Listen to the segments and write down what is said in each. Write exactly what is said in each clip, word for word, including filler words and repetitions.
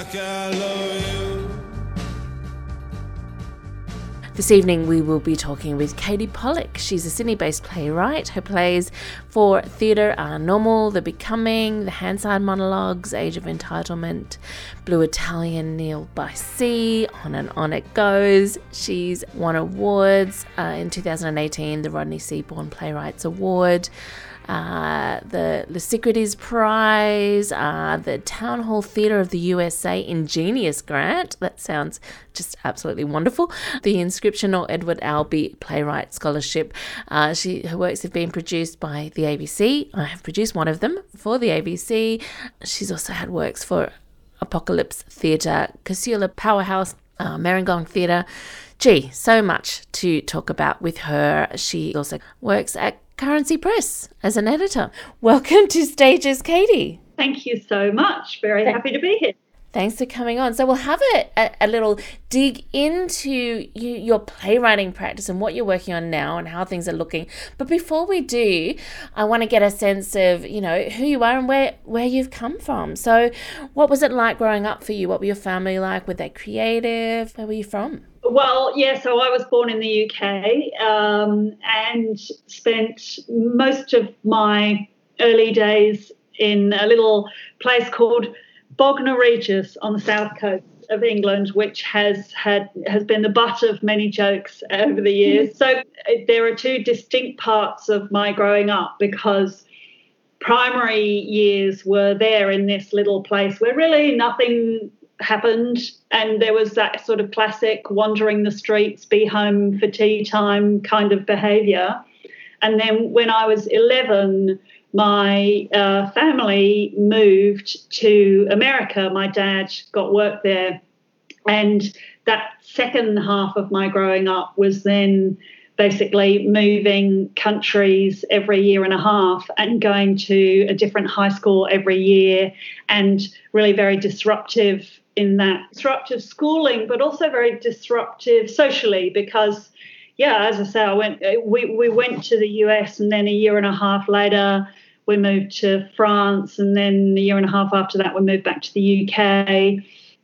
like I love you. This evening we will be talking with Katie Pollock. She's a Sydney-based playwright. Her plays for theatre are Normal, The Becoming, The Hansard Monologues, Age of Entitlement, Blue Italian, Kneel by Sea, on and on it goes. She's won awards uh, in two thousand eighteen, the Rodney Seaborn Playwrights Award, Uh, the Lysicrides Prize, uh, the Town Hall Theatre of the U S A Ingenious Grant. That sounds just absolutely wonderful. The Inscription or Edward Albee Playwright Scholarship. Uh, she her works have been produced by the A B C. I have produced one of them for the A B C. She's also had works for Apocalypse Theatre, Casula Powerhouse, uh, Merringong Theatre. Gee, so much to talk about with her. She also works at Currency Press as an editor. Welcome to Stages, Katie. Thank you so much. Very happy to be here. Thanks for coming on. So we'll have a, a, a little dig into you, your playwriting practice and what you're working on now and how things are looking. But before we do, I want to get a sense of, you know, who you are and where, where you've come from. So what was it like growing up for you? What were your family like? Were they creative? Where were you from? Well, yeah, so I was born in the U K um, and spent most of my early days in a little place called Bognor Regis on the south coast of England, which has had has been the butt of many jokes over the years. So there are two distinct parts of my growing up, because primary years were there in this little place where really nothing happened, and there was that sort of classic wandering the streets, be home for tea time kind of behaviour. And then when I was eleven, my uh, family moved to America. My dad got work there, and that second half of my growing up was then basically moving countries every year and a half and going to a different high school every year, and really very disruptive in that disruptive schooling, but also very disruptive socially, because, yeah, as I say, I went. We we went to the U S, and then a year and a half later we moved to France, and then a year and a half after that we moved back to the U K.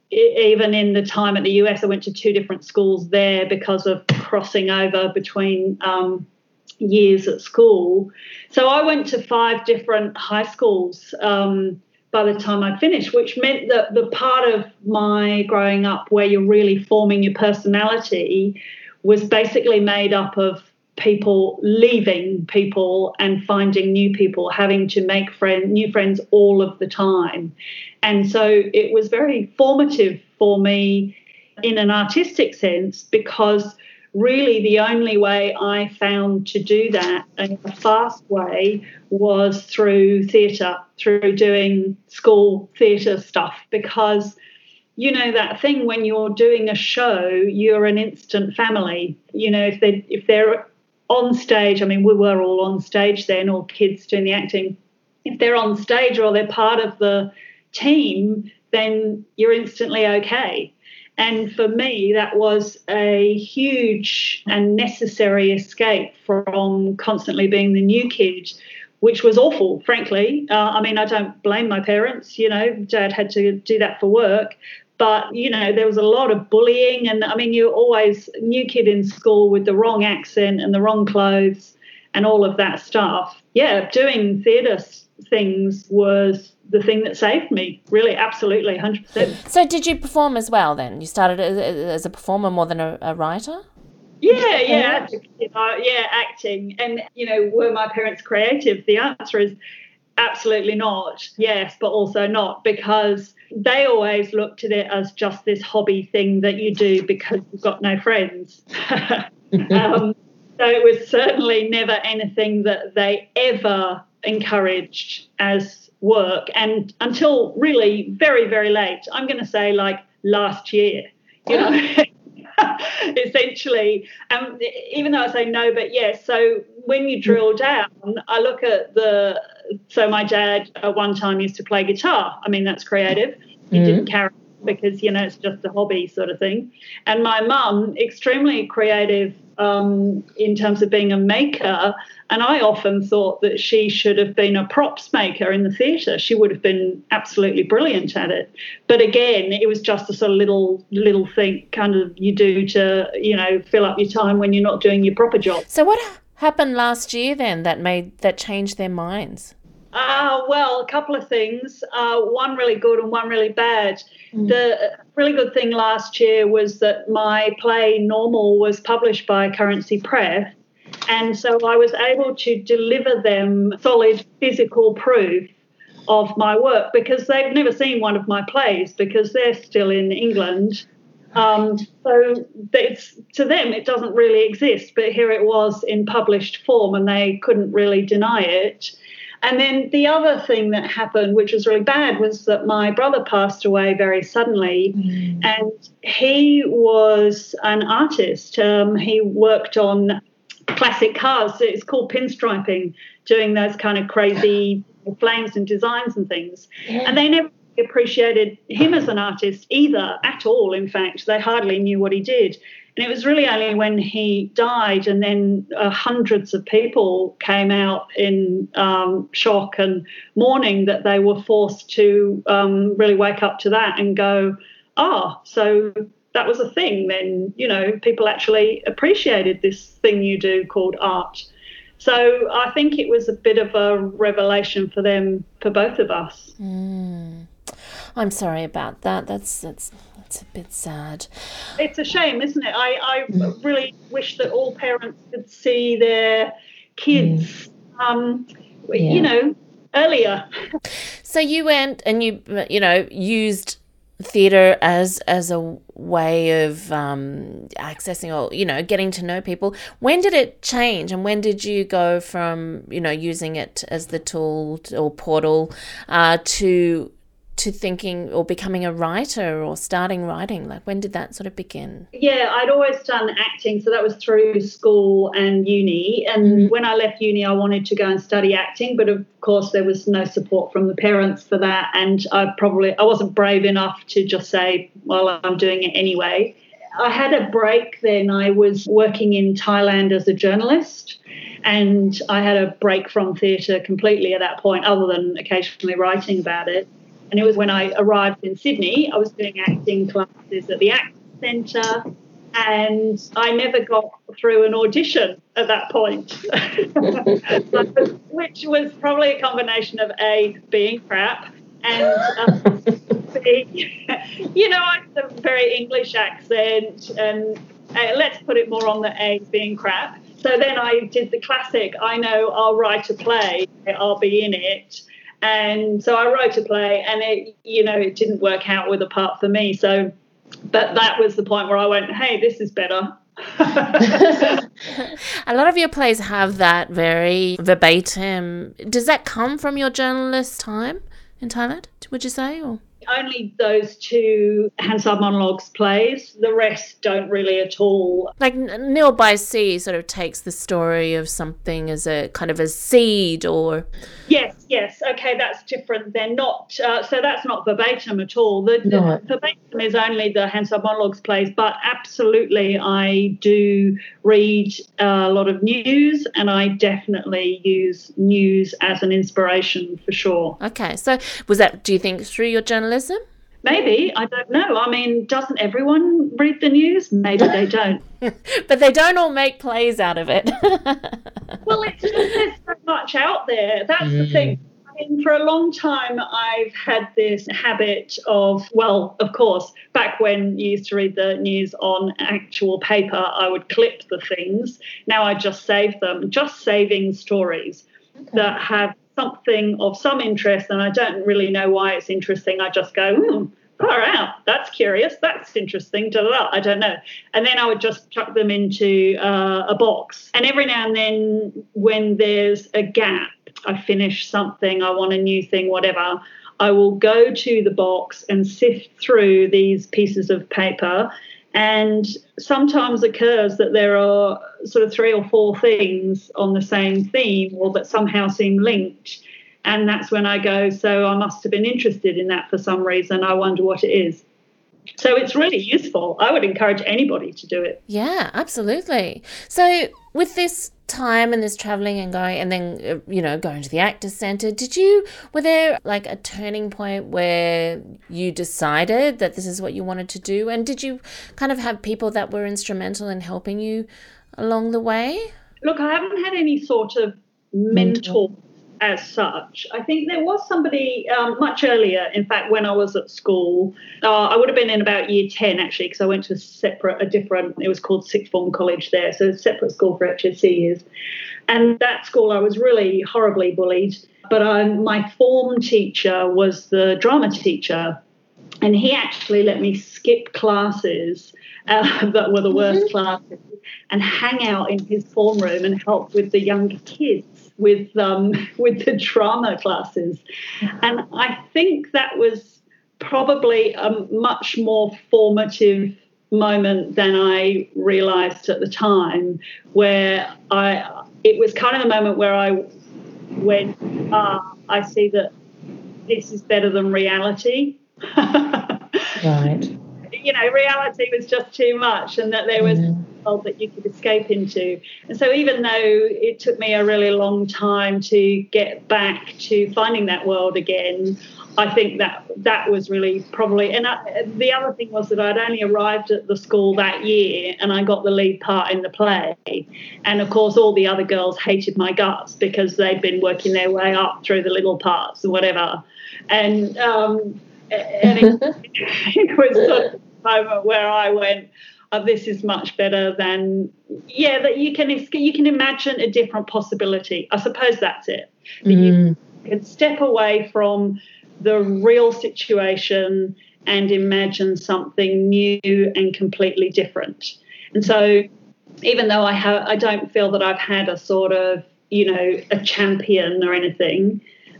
Even in the time at the U S, I went to two different schools there because of crossing over between um, years at school. So I went to five different high schools um, by the time I finished, which meant that the part of my growing up where you're really forming your personality was basically made up of people leaving people and finding new people, having to make friend, new friends all of the time. And so it was very formative for me in an artistic sense, because really the only way I found to do that in a fast way was through theatre, through doing school theatre stuff, because, you know, that thing when you're doing a show, you're an instant family. You know, if they if they're on stage, I mean, we were all on stage then, all kids doing the acting. If they're on stage or they're part of the team, then you're instantly okay. And for me, that was a huge and necessary escape from constantly being the new kid, which was awful, frankly. Uh, I mean, I don't blame my parents. You know, Dad had to do that for work. But, you know, there was a lot of bullying. And, I mean, you're always a new kid in school with the wrong accent and the wrong clothes and all of that stuff. Yeah, doing theatre things was the thing that saved me, really, absolutely, one hundred percent. So did you perform as well then? You started as, as a performer more than a, a writer? Yeah, yeah, you know, yeah, acting. And, you know, were my parents creative? The answer is absolutely not. Yes, but also not, because they always looked at it as just this hobby thing that you do because you've got no friends. um, so it was certainly never anything that they ever encouraged as work, and until really very, very late, I'm going to say like last year, you know, essentially. Um, even though I say no, but yes. So when you drill down, I look at the, so my dad at one time used to play guitar. I mean, that's creative. He mm-hmm. didn't carry because, you know, it's just a hobby sort of thing. And my mum, extremely creative um, in terms of being a maker. And I often thought that she should have been a props maker in the theatre. She would have been absolutely brilliant at it. But again, it was just a sort of little little thing kind of you do to, you know, fill up your time when you're not doing your proper job. So what happened last year then that made that changed their minds? Uh, well, a couple of things, uh, one really good and one really bad. Mm. The really good thing last year was that my play Normal was published by Currency Press, and so I was able to deliver them solid physical proof of my work, because they've never seen one of my plays because they're still in England. Um, so it's, to them it doesn't really exist, but here it was in published form and they couldn't really deny it. And then the other thing that happened, which was really bad, was that my brother passed away very suddenly. Mm. And he was an artist. Um, he worked on classic cars. It's called pinstriping, doing those kind of crazy flames and designs and things. Yeah. And they never appreciated him as an artist either, at all, in fact. They hardly knew what he did. And it was really only when he died and then uh, hundreds of people came out in um, shock and mourning that they were forced to um, really wake up to that and go, ah, so that was a thing then, you know, people actually appreciated this thing you do called art. So I think it was a bit of a revelation for them, for both of us. Mm. I'm sorry about that. That's that's that's a bit sad. It's a shame, isn't it? I, I mm. really wish that all parents could see their kids, mm. um, yeah. you know, earlier. So you went and you, you know, used theatre as as a way of um, accessing or, you know, getting to know people. When did it change, and when did you go from, you know, using it as the tool or portal uh, to to thinking or becoming a writer or starting writing? Like, when did that sort of begin? Yeah, I'd always done acting, so that was through school and uni. And mm. when I left uni, I wanted to go and study acting, but of course there was no support from the parents for that. And I probably I wasn't brave enough to just say, well, I'm doing it anyway. I had a break then. I was working in Thailand as a journalist, and I had a break from theatre completely at that point, other than occasionally writing about it. And it was when I arrived in Sydney. I was doing acting classes at the Acting Centre, and I never got through an audition at that point, which was probably a combination of A, being crap, and um, B, you know, I have a very English accent, and uh, let's put it more on the A, being crap. So then I did the classic, I know I'll write a play, I'll be in it. And so I wrote a play, and it, you know, it didn't work out with a part for me. So, but that was the point where I went, hey, this is better. A lot of your plays have that very verbatim. Does that come from your journalist time in Thailand, would you say? Or? Only those two Hansard Monologues plays. The rest don't really at all. Like Nil by Sea sort of takes the story of something as a kind of a seed, or... Yes, yes. Okay, that's different. They're not... Uh, so that's not verbatim at all. The, no. the verbatim is only the Hansard Monologues plays, but absolutely I do read a lot of news, and I definitely use news as an inspiration for sure. Okay, so was that, do you think, through your journalism? Maybe, I don't know. I mean, doesn't everyone read the news? Maybe they don't. But they don't all make plays out of it. Well, it's just there's so much out there. That's mm. the thing. I mean, for a long time, I've had this habit of, well, of course, back when you used to read the news on actual paper, I would clip the things. Now I just save them, just saving stories okay. that have something of some interest, and I don't really know why it's interesting. I just go, hmm, far out, that's curious, that's interesting, da, da, da. I don't know. And then I would just chuck them into uh, a box. And every now and then when there's a gap, I finish something, I want a new thing, whatever, I will go to the box and sift through these pieces of paper. And sometimes occurs that there are sort of three or four things on the same theme or that somehow seem linked. And that's when I go, so I must have been interested in that for some reason. I wonder what it is. So it's really useful. I would encourage anybody to do it. Yeah, absolutely. So with this time and this traveling and going and then, uh, you know, going to the Actors Centre, did you, were there like a turning point where you decided that this is what you wanted to do? And did you kind of have people that were instrumental in helping you along the way? Look, I haven't had any sort of mentor as such. I think there was somebody um, much earlier, in fact, when I was at school. Uh, I would have been in about year ten, actually, because I went to a separate, a different, it was called Sixth Form College there, so a separate school for H S C years. And that school, I was really horribly bullied. But I, my form teacher was the drama teacher, and he actually let me skip classes uh, that were the worst mm-hmm. classes and hang out in his form room and help with the younger kids with um, with the drama classes. And I think that was probably a much more formative moment than I realised at the time, where I it was kind of the moment where I went, ah, I see that this is better than reality. Right. You know, reality was just too much, and that there was mm-hmm. a world that you could escape into. And so even though it took me a really long time to get back to finding that world again, I think that that was really probably, and I, the other thing was that I'd only arrived at the school that year and I got the lead part in the play. And of course, all the other girls hated my guts because they'd been working their way up through the little parts or whatever. And, um, and it, it was sort of a moment where I went, oh, this is much better than, yeah, that you can you can imagine a different possibility. I suppose that's it. That mm. you can step away from the real situation and imagine something new and completely different. And so even though I have, I don't feel that I've had a sort of, you know, a champion or anything,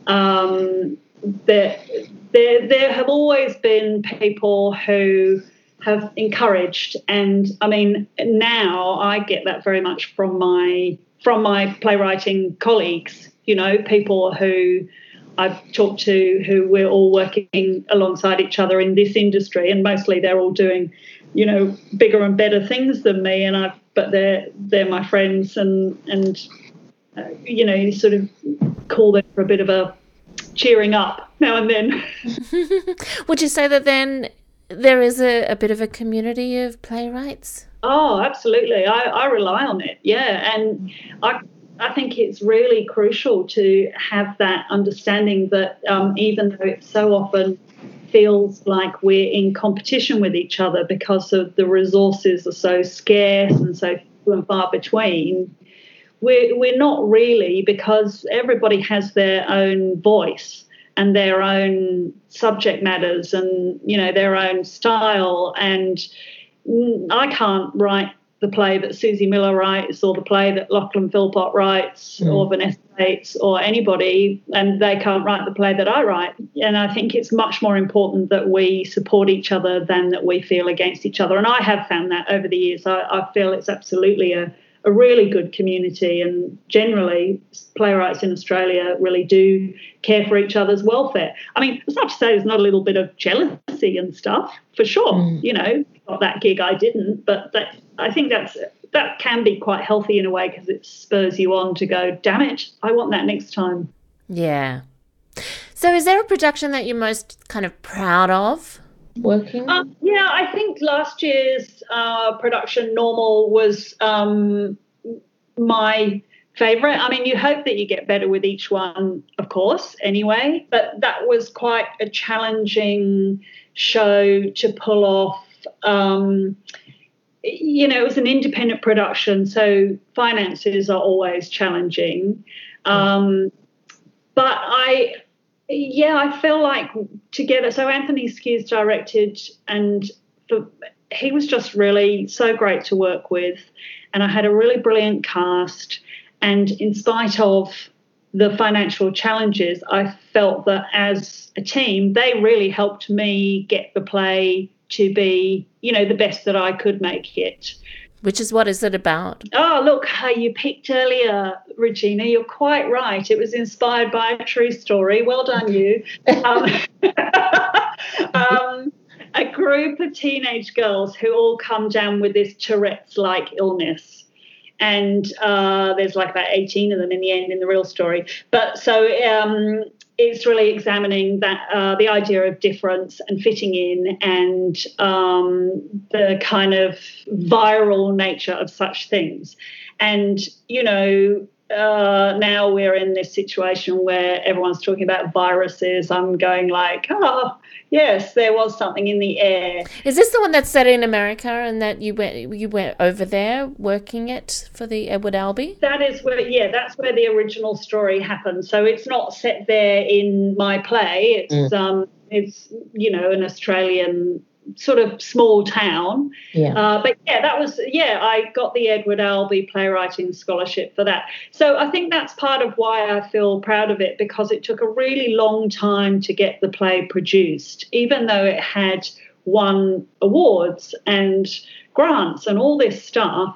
um, there, there, there have always been people who have encouraged. And I mean, now I get that very much from my, from my playwriting colleagues, you know, people who I've talked to who we're all working alongside each other in this industry, and mostly they're all doing, you know, bigger and better things than me. And I, but they're they're my friends, and and uh, you know, you sort of call them for a bit of a cheering up now and then. Would you say that then there is a, a bit of a community of playwrights? Oh, absolutely. I, I rely on it. Yeah, and I. I think it's really crucial to have that understanding that um, even though it so often feels like we're in competition with each other because of the resources are so scarce and so few and far between, we're, we're not really, because everybody has their own voice and their own subject matters and, you know, their own style. And I can't write the play that Susie Miller writes or the play that Lachlan Philpott writes mm. or Vanessa Bates or anybody, and they can't write the play that I write. And I think it's much more important that we support each other than that we feel against each other. And I have found that over the years. I, I feel it's absolutely a, a really good community, and generally playwrights in Australia really do care for each other's welfare. I mean, it's not to say there's not a little bit of jealousy and stuff, for sure. Mm. You know, got that gig, I didn't, but that, I think that's that can be quite healthy in a way, because it spurs you on to go, damn it, I want that next time. Yeah. So is there a production that you're most kind of proud of working? Um, yeah, I think last year's uh, production, Normal, was um, my favourite. I mean, you hope that you get better with each one, of course, anyway, but that was quite a challenging show to pull off. Um, you know, it was an independent production, so finances are always challenging. Um, but I, yeah, I feel like together, so Anthony Skeers directed, and for, he was just really so great to work with, and I had a really brilliant cast, and in spite of the financial challenges, I felt that as a team, they really helped me get the play to be, you know, the best that I could make it. Which is, what is it about? Oh, look, you picked earlier, Regina. You're quite right. It was inspired by a true story. Well done, you. um, um, a group of teenage girls who all come down with this Tourette's-like illness. And uh, there's like about eighteen of them in the end in the real story. But so um, it's really examining that uh, the idea of difference and fitting in and um, the kind of viral nature of such things. And, you know, uh, now we're in this situation where everyone's talking about viruses. I'm going like, oh, yes, there was something in the air. Is this the one that's set in America and that you went you went over there working it for the Edward Albee? That is where, yeah, that's where the original story happened. So it's not set there in my play. It's, mm. um, it's you know, an Australian sort of small town. Yeah. Uh, but yeah, that was, yeah, I got the Edward Albee Playwriting Scholarship for that. So I think that's part of why I feel proud of it, because it took a really long time to get the play produced, even though it had won awards and grants and all this stuff.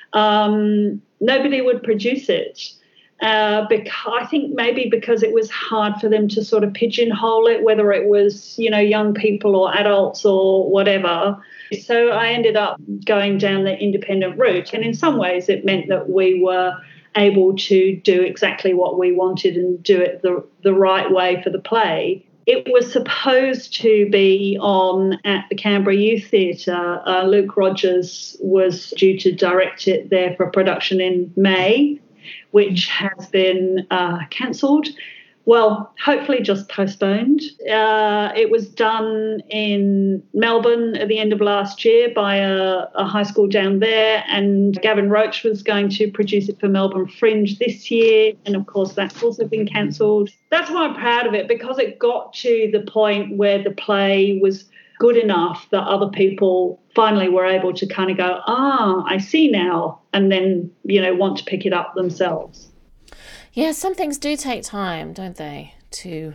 Um, nobody would produce it. Uh, because I think maybe because it was hard for them to sort of pigeonhole it, whether it was, you know, young people or adults or whatever. So I ended up going down the independent route. And in some ways it meant that we were able to do exactly what we wanted and do it the, the right way for the play. It was supposed to be on at the Canberra Youth Theatre. Uh, Luke Rogers was due to direct it there for production in May, which has been uh, cancelled. Well, hopefully just postponed. Uh, it was done in Melbourne at the end of last year by a, a high school down there, and Gavin Roach was going to produce it for Melbourne Fringe this year, and of course that's also been cancelled. That's why I'm proud of it, because it got to the point where the play was good enough that other people finally were able to kind of go, ah, I see now, and then, you know, want to pick it up themselves. Yeah, some things do take time, don't they, to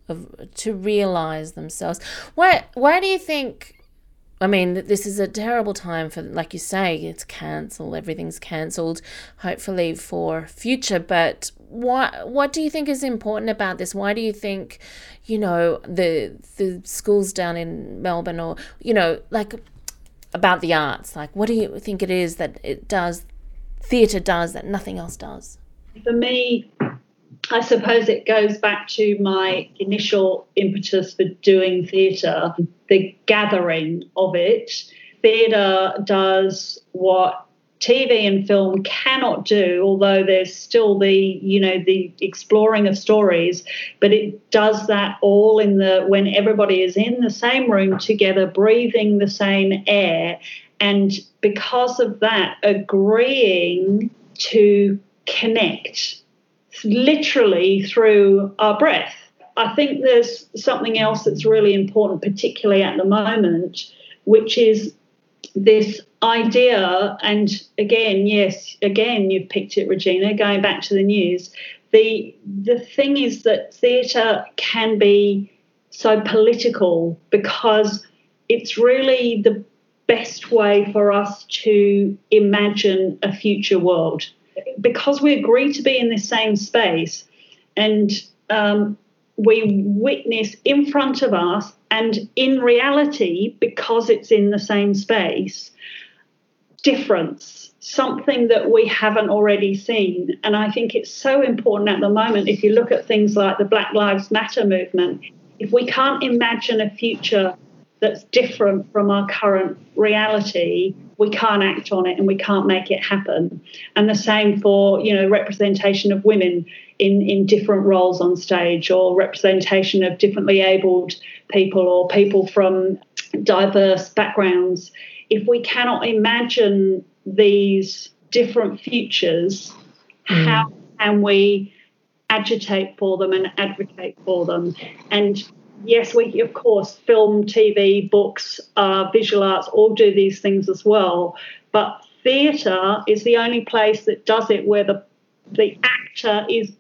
to realise themselves. Why, why do you think, I mean, this is a terrible time for, like you say, it's cancelled, everything's cancelled, hopefully for future, but what what do you think is important about this? Why do you think, you know, the the schools down in Melbourne, or, you know, like about the arts, like what do you think it is that it does, theatre does, that nothing else does? For me, I suppose it goes back to my initial impetus for doing theatre, the gathering of it. Theatre does what T V and film cannot do, although there's still the, you know, the exploring of stories, but it does that all in the, when everybody is in the same room together, breathing the same air, and because of that, agreeing to connect literally through our breath. I think there's something else that's really important, particularly at the moment, which is this idea, and again, yes, again, you've picked it, Regina, going back to the news. The, the thing is that theatre can be so political because it's really the best way for us to imagine a future world. Because we agree to be in the same space, and um, we witness in front of us and in reality, because it's in the same space, difference, something that we haven't already seen. And I think it's so important at the moment, if you look at things like the Black Lives Matter movement, if we can't imagine a future that's different from our current reality, we can't act on it and we can't make it happen. And the same for, you know, representation of women in, in different roles on stage, or representation of differently abled people or people from diverse backgrounds. If we cannot imagine these different futures, mm. how can we agitate for them and advocate for them? And yes, we, of course, film, T V, books, uh, visual arts all do these things as well. But theatre is the only place that does it where the the actor is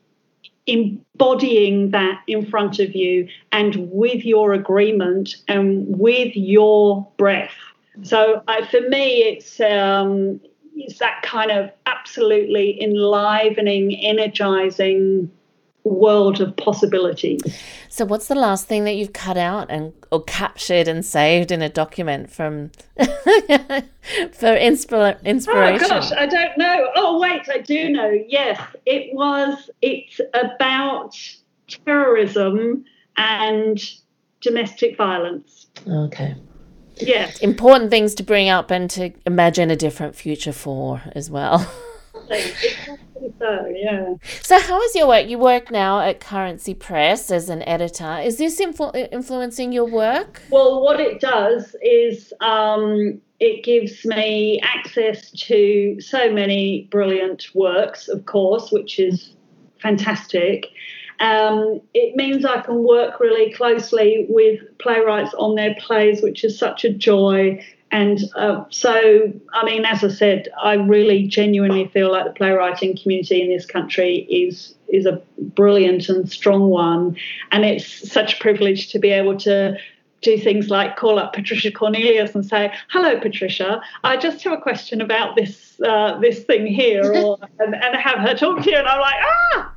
embodying that in front of you and with your agreement and with your breath. So uh, for me, it's um, it's that kind of absolutely enlivening, energising world of possibilities. So what's the last thing that you've cut out and or captured and saved in a document from for insp- inspiration? Oh gosh, I don't know. Oh wait, I do know. Yes, it was. It's about terrorism and domestic violence. Okay. Yeah. Important things to bring up and to imagine a different future for as well. Exactly so, yeah. So how is your work? You work now at Currency Press as an editor. Is this influ- influencing your work? Well, what it does is um, it gives me access to so many brilliant works, of course, which is fantastic. Um, it means I can work really closely with playwrights on their plays, which is such a joy. And uh, so, I mean, as I said, I really genuinely feel like the playwriting community in this country is is a brilliant and strong one. And it's such a privilege to be able to do things like call up Patricia Cornelius and say, hello, Patricia, I just have a question about this uh, this thing here, or and, and have her talk to you. And I'm like, ah,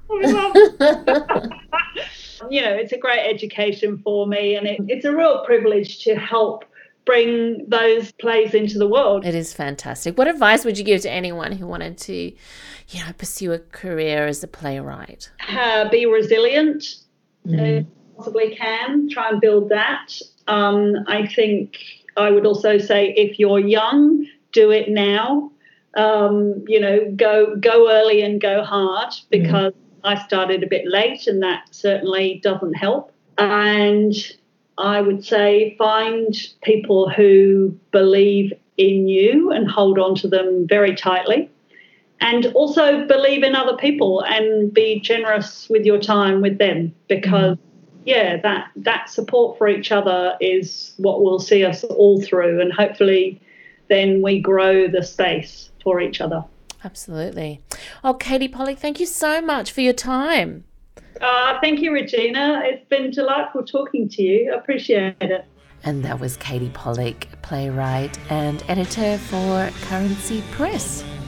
you know, it's a great education for me. And it, it's a real privilege to help bring those plays into the world. It is fantastic. What advice would you give to anyone who wanted to, you know, pursue a career as a playwright? Uh, be resilient, mm. if possibly can. Try and build that. Um, I think I would also say if you're young, do it now. Um, you know, go go early and go hard, because mm. I started a bit late and that certainly doesn't help. And I would say find people who believe in you and hold on to them very tightly, and also believe in other people and be generous with your time with them, because, yeah, that, that support for each other is what will see us all through, and hopefully then we grow the space for each other. Absolutely. Oh, Katie Pollock, thank you so much for your time. Uh, thank you, Regina. It's been delightful talking to you. I appreciate it. And that was Katie Pollock, playwright and editor for Currency Press.